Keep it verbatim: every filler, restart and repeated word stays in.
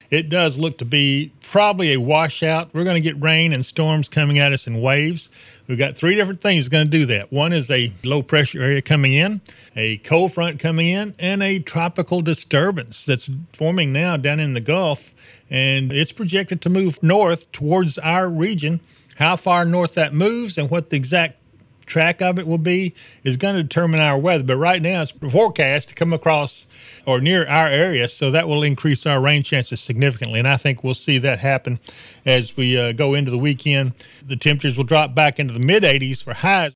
it does look to be probably a washout. We're going to get rain and storms coming at us in waves. We've got three different things going to do that. One is a low pressure area coming in, a cold front coming in, and a tropical disturbance that's forming now down in the Gulf. And it's projected to move north towards our region. How far north that moves and what the exact track of it will be is going to determine our weather. But right now it's forecast to come across or near our area, so that will increase our rain chances significantly. And I think we'll see that happen as we uh, go into the weekend. The temperatures will drop back into the mid eighties for highs.